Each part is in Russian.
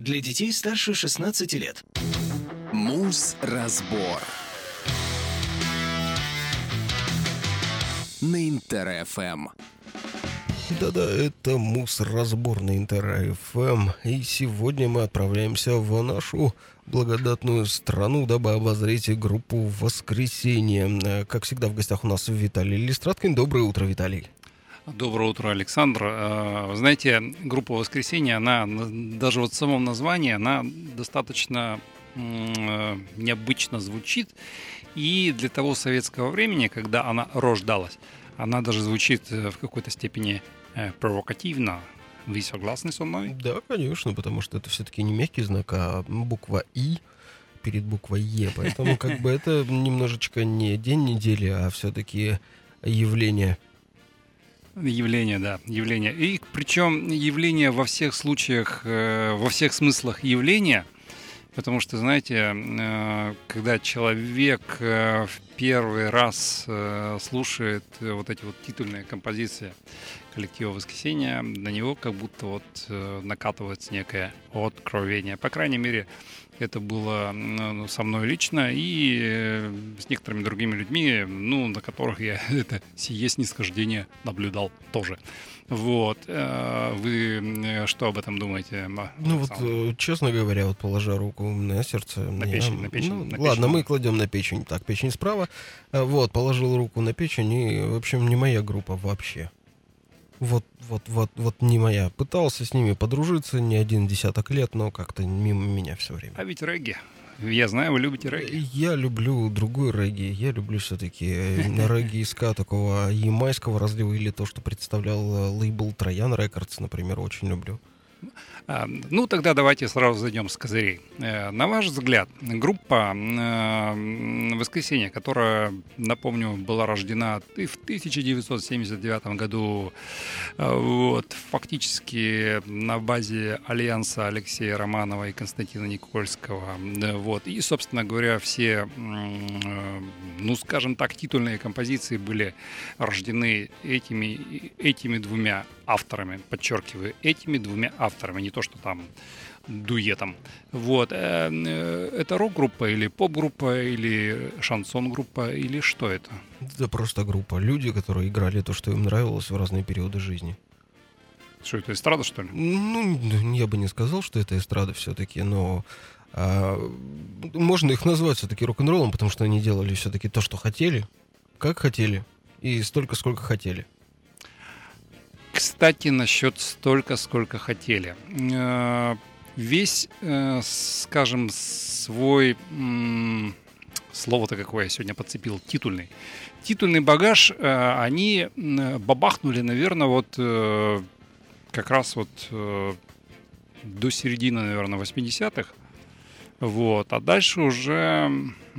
для детей старше 16 лет. Муз-разбор на Интер-ФМ. Да-да, это Муз-разбор на Интер-ФМ. И сегодня мы отправляемся в нашу благодатную страну, дабы обозреть группу «Воскресенье». Как всегда, в гостях у нас Виталий Листраткин. Доброе утро, Виталий. Доброе утро, Александр. Вы знаете, группа «Воскресенье», она даже вот в самом названии, она достаточно необычно звучит. И для того советского времени, когда она рождалась, она даже звучит в какой-то степени провокативно. Вы согласны со мной? Да, конечно, потому что это все-таки не мягкий знак, а буква «И» перед буквой «Е». Поэтому как бы это немножечко не день недели, а все-таки явление. Явление, да, явление. И причем явление во всех случаях, во всех смыслах явления, потому что, знаете, когда человек в первый раз слушает вот эти вот титульные композиции коллектива «Воскресенье», на него как будто вот накатывается некое откровение. По крайней мере, это было со мной лично и с некоторыми другими людьми, на которых я это сие снисхождение наблюдал тоже. Вот. Вы что об этом думаете? Вот, честно говоря, вот положа руку на сердце... На печень. На печень. Ладно, мы кладем на печень. Так, печень справа. Вот, положил руку на печень, и, в общем, не моя группа вообще. Вот не моя. Пытался с ними подружиться не один десяток лет, но как-то мимо меня все время. А ведь регги. Я знаю, вы любите регги. Я люблю другой регги. Я люблю все-таки регги из такого ямайского разлива, или то, что представлял лейбл Троян Рекордс, например, очень люблю. Тогда давайте сразу зайдем с козырей. На ваш взгляд, группа «Воскресенье», которая, напомню, была рождена в 1979 году, вот, фактически на базе альянса Алексея Романова и Константина Никольского, вот, и, собственно говоря, все, скажем так, титульные композиции были рождены этими двумя авторами, подчеркиваю, этими двумя авторами, не то, что там дуэтом. Вот. Это рок-группа или поп-группа, или шансон-группа, или что это? Это просто группа. Люди, которые играли то, что им нравилось в разные периоды жизни. Что это, эстрада, что ли? Я бы не сказал, что это эстрада все-таки, но можно их назвать все-таки рок-н-роллом, потому что они делали все-таки то, что хотели, как хотели, и столько, сколько хотели. Кстати, насчет столько, сколько хотели. Весь, скажем, свой, слово-то какое я сегодня подцепил, титульный багаж они бабахнули, наверное, вот как раз вот до середины, наверное, 80-х. Вот, а дальше уже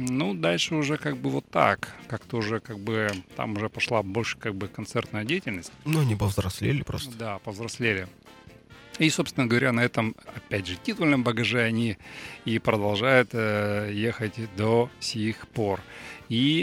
как бы вот так, как-то уже как бы там уже пошла больше как бы концертная деятельность. Они повзрослели просто. Да, повзрослели. И, собственно говоря, на этом, опять же, титульном багаже они и продолжают ехать до сих пор. И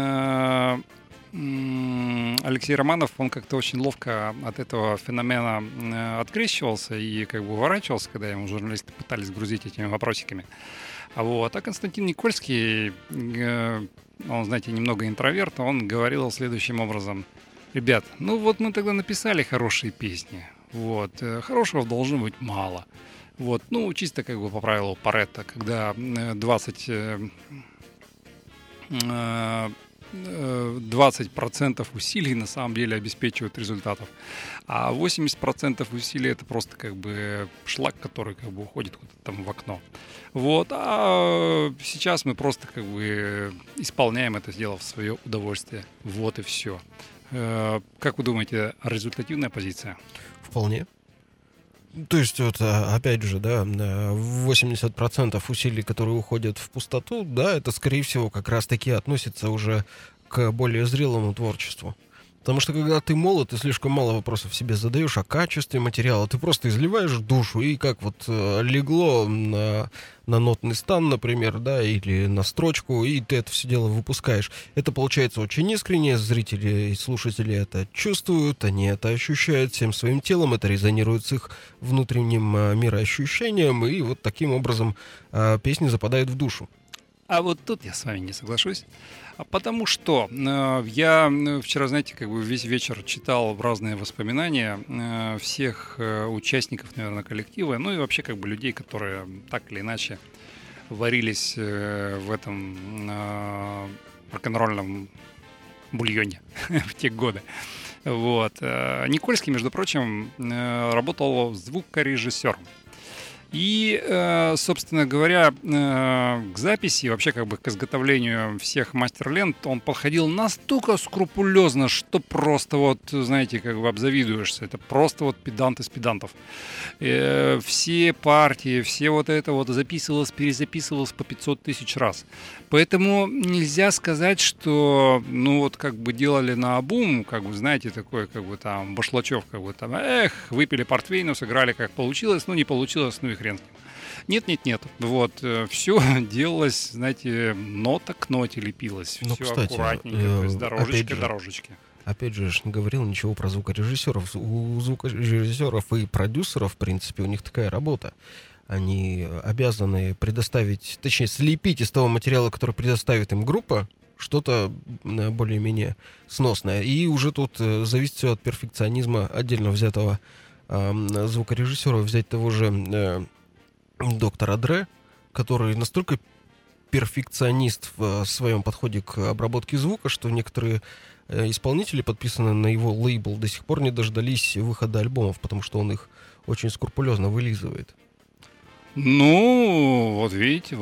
Алексей Романов, он как-то очень ловко от этого феномена открещивался и как бы уворачивался, когда ему журналисты пытались грузить этими вопросиками. А Константин Никольский, он, знаете, немного интроверт, он говорил следующим образом: ребят, мы тогда написали хорошие песни, хорошего должно быть мало. Чисто как бы по правилу Паретта, когда 20% усилий на самом деле обеспечивают результатов, а 80% усилий это просто как бы шлак, который как бы уходит куда-то там в окно. А сейчас мы просто как бы исполняем это дело в свое удовольствие. Вот и все. Как вы думаете, результативная позиция? Вполне. То есть, опять же, 80% усилий, которые уходят в пустоту, это, скорее всего, как раз-таки относится уже к более зрелому творчеству. Потому что когда ты молод, ты слишком мало вопросов себе задаешь о качестве материала. Ты просто изливаешь душу, и как вот легло на нотный стан, например, да, или на строчку, и ты это все дело выпускаешь. Это получается очень искренне, зрители и слушатели это чувствуют, они это ощущают всем своим телом, это резонирует с их внутренним мироощущением, и вот таким образом песня западает в душу. А вот тут я с вами не соглашусь, потому что я вчера, знаете, как бы весь вечер читал разные воспоминания всех участников, наверное, коллектива, ну и вообще как бы людей, которые так или иначе варились в этом рок-н-ролльном бульоне в те годы. Вот. Никольский, между прочим, работал звукорежиссером. И, собственно говоря, к записи, вообще как бы к изготовлению всех мастер-лент он подходил настолько скрупулезно, что просто вот, знаете, как бы обзавидуешься. Это просто вот педант из педантов. Все партии, все вот это вот записывалось, перезаписывалось по 500 тысяч раз. Поэтому нельзя сказать, что, ну вот как бы делали наобум, как бы, знаете, такой, как бы там, Башлачев, как бы там, выпили портвейну, сыграли как получилось, ну не получилось, ну и хрен с ним. Нет. Вот, все делалось, знаете, нота к ноте лепилось. Ну, все кстати, аккуратненько, то есть дорожечки. Опять же, я ж не говорил ничего про звукорежиссеров. У звукорежиссеров и продюсеров, в принципе, у них такая работа. Они обязаны предоставить, точнее, слепить из того материала, который предоставит им группа, что-то более-менее сносное. И уже тут зависит все от перфекционизма отдельно взятого звукорежиссера. Взять того же доктора Дре, который настолько перфекционист в своем подходе к обработке звука, что некоторые исполнители, подписанные на его лейбл, до сих пор не дождались выхода альбомов, потому что он их очень скрупулезно вылизывает. Ну, вот видите,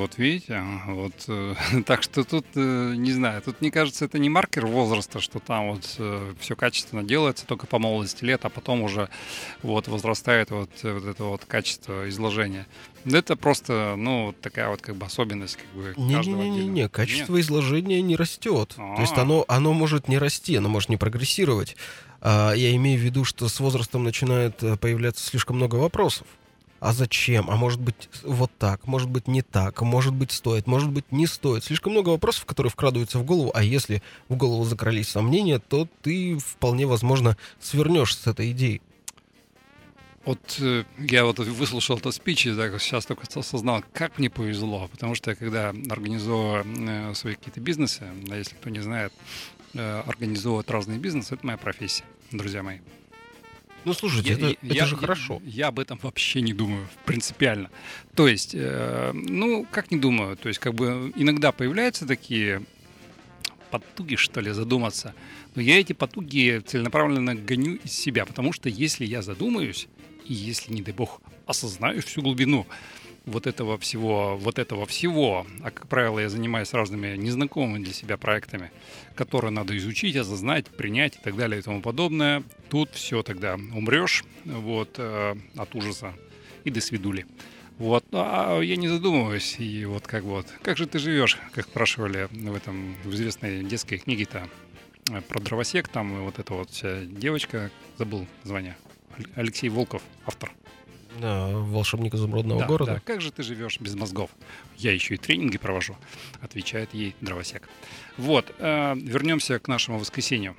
так что тут, не знаю, тут, мне кажется, это не маркер возраста, что там вот все качественно делается только по молодости лет, а потом уже вот возрастает вот это вот качество изложения. Это просто, ну, такая вот как бы особенность как бы каждого отдельного. Не, качество изложения не растет. То есть оно может не расти, оно может не прогрессировать. Я имею в виду, что с возрастом начинает появляться слишком много вопросов. А зачем? А может быть вот так? Может быть не так? Может быть стоит? Может быть не стоит? Слишком много вопросов, которые вкрадываются в голову. А если в голову закрались сомнения, то ты вполне возможно свернешь с этой идеей. Вот я вот выслушал этот спич и так сейчас только осознал, как мне повезло. Потому что я когда организовываю свои какие-то бизнесы, а если кто не знает, организовывать разные бизнесы — это моя профессия, друзья мои. Ну, слушайте, это же хорошо. Я об этом вообще не думаю, принципиально. То есть, ну, как не думаю, то есть, как бы иногда появляются такие потуги, что ли, задуматься, но я эти потуги целенаправленно гоню из себя, потому что если я задумаюсь, и если, не дай бог, осознаю всю глубину вот этого всего, а, как правило, я занимаюсь разными незнакомыми для себя проектами, которые надо изучить, осознать, принять и так далее и тому подобное, тут все тогда умрешь вот, от ужаса и до свидули. Вот, а я не задумываюсь, и вот как же ты живешь, как спрашивали в известной детской книге-то про дровосек, там вот эта вот вся девочка, забыл название, Алексей Волков, автор. Да, волшебник изумрудного города. Да, как же ты живешь без мозгов? Я еще и тренинги провожу, отвечает ей дровосек. Вот, вернемся к нашему воскресенью.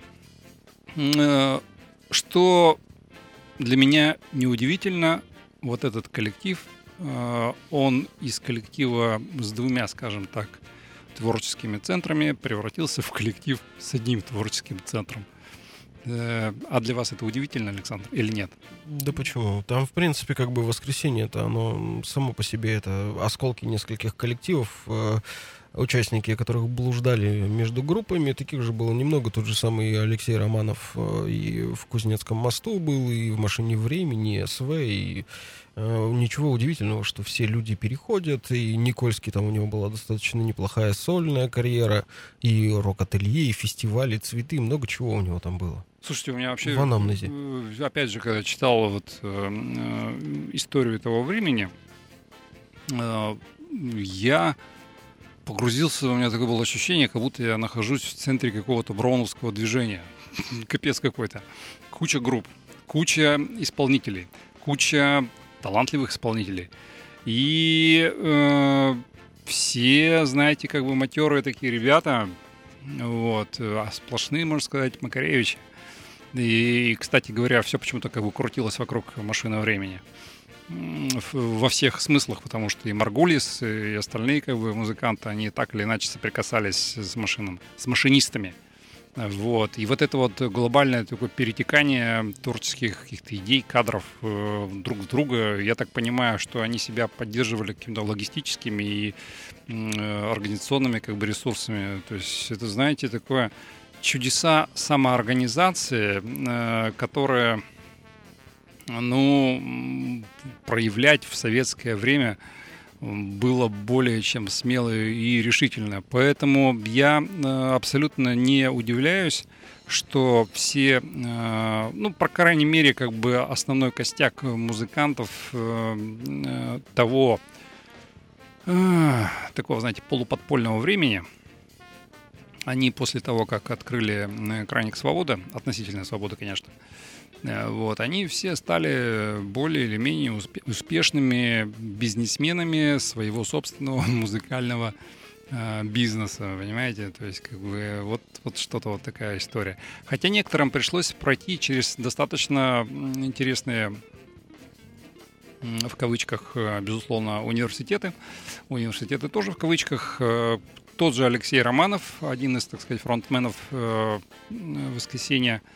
Что для меня неудивительно, вот этот коллектив, он из коллектива с двумя, скажем так, творческими центрами превратился в коллектив с одним творческим центром. А для вас это удивительно, Александр, или нет? Да почему? Там, в принципе, как бы воскресенье-то, оно само по себе это осколки нескольких коллективов, участники которых блуждали между группами. Таких же было немного. Тот же самый Алексей Романов и в Кузнецком мосту был, и в «Машине времени», и СВ, и ничего удивительного, что все люди переходят, и Никольский, там у него была достаточно неплохая сольная карьера, и рок-ателье, и фестивали, цветы, много чего у него там было. Слушайте, у меня вообще, в анамнезе. Опять же, когда читал вот историю этого времени, я погрузился, у меня такое было ощущение, как будто я нахожусь в центре какого-то броуновского движения. капец какой-то. Куча групп, куча исполнителей, куча талантливых исполнителей. И все, знаете, как бы матерые такие ребята, вот, а сплошные, можно сказать, Макаревичи. И, кстати говоря, все почему-то как бы крутилось вокруг «Машины времени». Во всех смыслах, потому что и Маргулис, и остальные как бы музыканты, они так или иначе соприкасались с машинистами. Вот. И вот это вот глобальное такое перетекание творческих каких-то идей, кадров друг в друга, я так понимаю, что они себя поддерживали какими-то логистическими и организационными как бы ресурсами. То есть это, знаете, такое чудеса самоорганизации, которые, ну, проявлять в советское время было более чем смело и решительно. Поэтому я абсолютно не удивляюсь, что все, ну, по крайней мере, как бы основной костяк музыкантов того, такого, знаете, полуподпольного времени, они после того, как открыли краник свободы, относительная свобода, конечно, вот, они все стали более или менее успешными бизнесменами своего собственного музыкального бизнеса, понимаете? То есть, как бы, вот что-то вот такая история. Хотя некоторым пришлось пройти через достаточно интересные, в кавычках, безусловно, университеты. Университеты тоже в кавычках. Тот же Алексей Романов, один из, так сказать, фронтменов «Воскресенья»,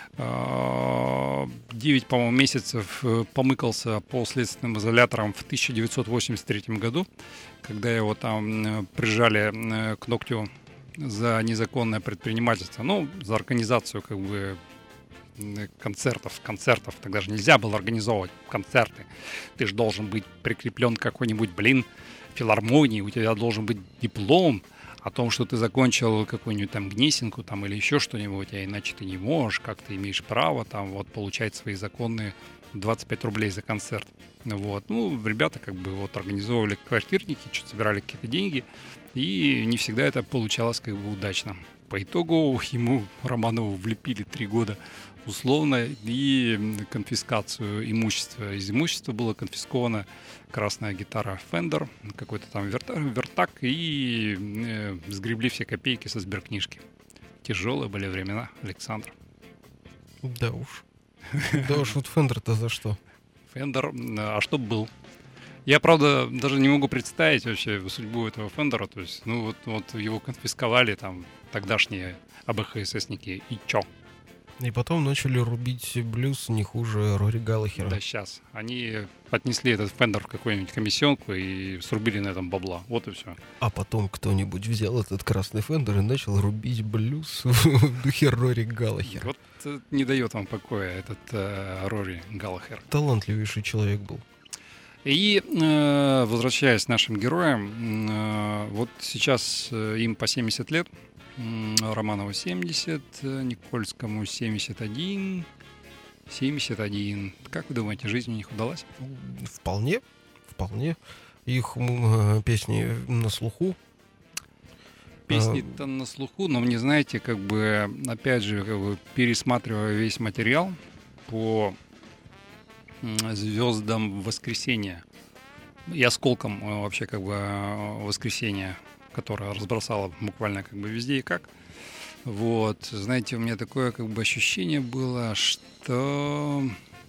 9, по-моему, месяцев помыкался по следственным изоляторам в 1983 году, когда его там прижали к ногтю за незаконное предпринимательство, ну, за организацию как бы концертов. Тогда же нельзя было организовывать концерты. Ты же должен быть прикреплен к какой-нибудь, филармонии, у тебя должен быть диплом о том, что ты закончил какую-нибудь там Гнесинку там, или еще что-нибудь, а иначе ты не можешь, как ты имеешь право там вот получать свои законные 25 рублей за концерт. Вот. Ну, ребята как бы вот организовывали квартирники, что-то собирали какие-то деньги, и не всегда это получалось как бы удачно. По итогу ему, Романову, влепили 3 года условно и конфискацию имущества. Из имущества была конфискована красная гитара Fender, какой-то там вертак, и сгребли все копейки со сберкнижки. Тяжелые были времена, Александр. Да уж. Да уж, вот Fender-то за что? Fender, а что был? Я, правда, даже не могу представить вообще судьбу этого Фендера. То есть, ну, вот его конфисковали там тогдашние АБХССники, и чё? И потом начали рубить блюз не хуже Рори Галлахера. Да, сейчас. Они отнесли этот Фендер в какую-нибудь комиссионку и срубили на этом бабла. Вот и все. А потом кто-нибудь взял этот красный Фендер и начал рубить блюз в духе Рори Галлахера. Вот не дает вам покоя этот Рори Галлахер. Талантливейший человек был. И, возвращаясь к нашим героям, вот сейчас им по 70 лет, Романову 70, Никольскому 71. Как вы думаете, жизнь у них удалась? Вполне. Их песни на слуху. Песни-то на слуху, но мне, знаете, как бы, опять же, как бы, пересматривая весь материал по звездам «Воскресенья» и осколкам вообще как бы «Воскресенья», которая разбросала буквально как бы везде и как. Вот, знаете, у меня такое как бы ощущение было, что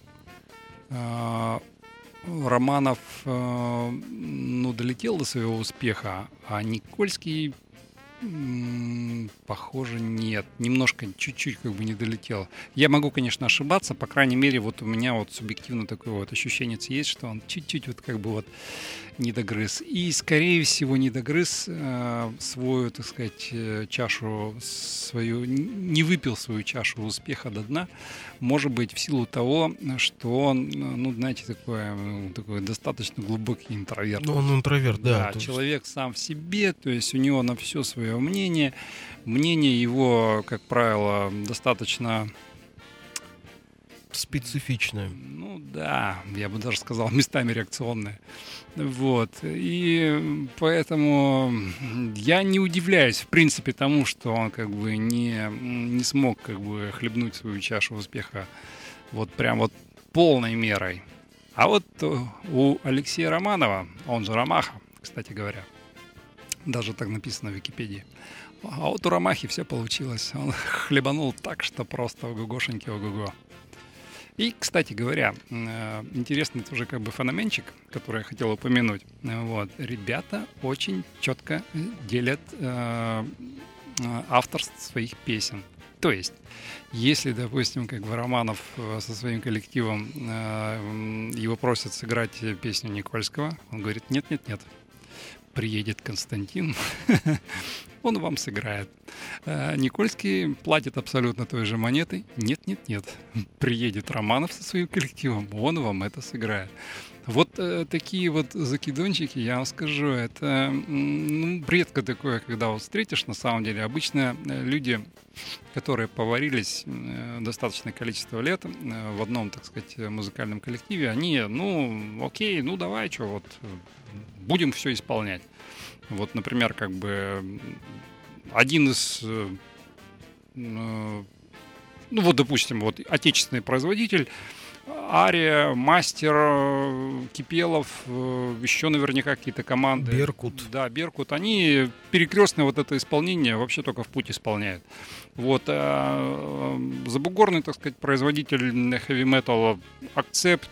Романов, ну, долетел до своего успеха, а Никольский, похоже, нет. Немножко, чуть-чуть как бы не долетел. Я могу, конечно, ошибаться. По крайней мере, вот у меня вот субъективно такое вот ощущение есть, что он чуть-чуть вот как бы вот не догрыз. И, скорее всего, не догрыз свою, так сказать, чашу свою, не выпил свою чашу успеха до дна. Может быть, в силу того, что он, ну, знаете, такой достаточно глубокий интроверт. Ну, он интроверт, да. Да, человек сам в себе, то есть у него на все свое мнение. Мнение его, как правило, достаточно специфичная. Ну да, я бы даже сказал, местами реакционная. Вот. И поэтому я не удивляюсь, в принципе, тому, что он как бы не смог как бы хлебнуть свою чашу успеха вот прям вот полной мерой. А вот у Алексея Романова, он же Ромаха, кстати говоря, даже так написано в Википедии, а вот у Ромахи все получилось. Он хлебанул так, что просто ого-гошеньки, ого-го. И, кстати говоря, интересный тоже как бы феноменчик, который я хотел упомянуть. Вот. Ребята очень четко делят авторство своих песен. То есть, если, допустим, как бы Романов со своим коллективом его просят сыграть песню Никольского, он говорит: нет-нет-нет, приедет Константин, он вам сыграет. Никольский платит абсолютно той же монетой. Нет, приедет Романов со своим коллективом, он вам это сыграет. Вот такие вот закидончики, я вам скажу, это редко такое, когда вот встретишь на самом деле. Обычно люди, которые поварились достаточное количество лет в одном, так сказать, музыкальном коллективе, они, окей, давай, что, вот, будем все исполнять. Вот, например, как бы один из, допустим, вот отечественный производитель, Ария, Мастер, Кипелов, еще наверняка какие-то команды. Беркут. Да, Беркут. Они перекрестное вот это исполнение вообще только в путь исполняют. Вот. Забугорный, так сказать, производитель хэви-металла, Акцепт,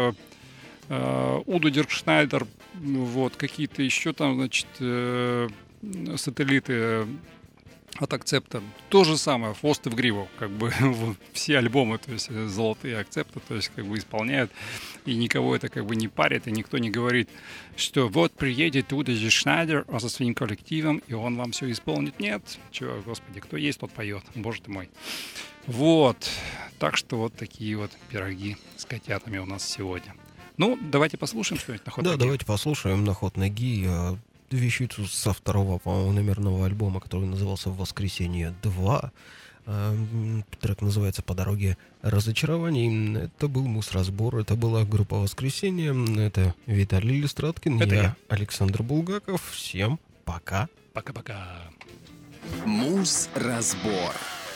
Удо Диркшнайдер, вот, какие-то еще там, значит, сателлиты от Акцепта. То же самое, хвост и в гриву, как бы все альбомы, то есть золотые Акцепта, то есть как бы исполняют, и никого это как бы не парит, и никто не говорит, что вот приедет Удо Диркшнайдер со своим коллективом, и он вам все исполнит. Нет, чего, господи, кто есть, тот поет, боже ты мой. Вот, так что вот такие вот пироги с котятами у нас сегодня. Ну, давайте послушаем что-нибудь на ход ноги. Да, давайте послушаем на ход ноги вещицу со второго, по-моему, номерного альбома, который назывался «Воскресенье 2». Трек называется «По дороге разочарований». Это был Мусразбор, это была группа «Воскресенье». Это Виталий Листраткин, это я, Александр Булгаков. Всем пока. Пока-пока. Мусразбор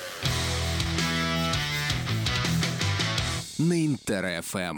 на Интер-ФМ.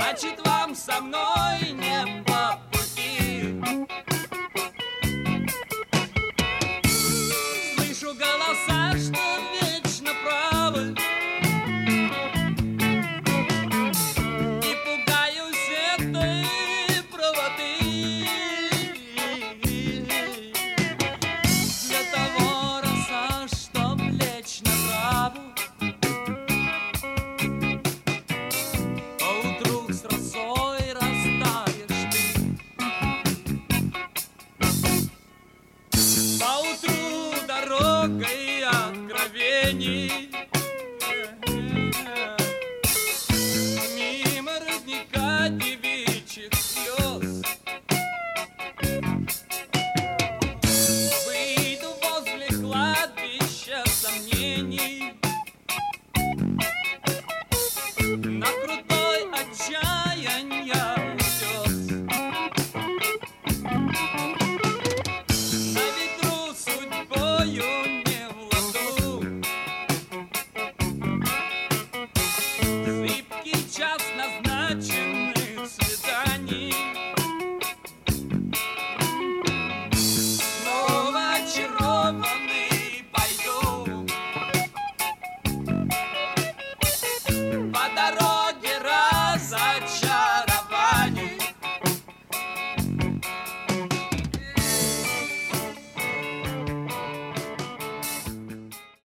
значит вам со мной не по пути. Слышу голоса, что вечно правы, и пугаюсь этой правоты. Для того роса, чтоб лечь на траву, поутру с росой растаешь ты. Поутру дорогой откровений мимо родника тебе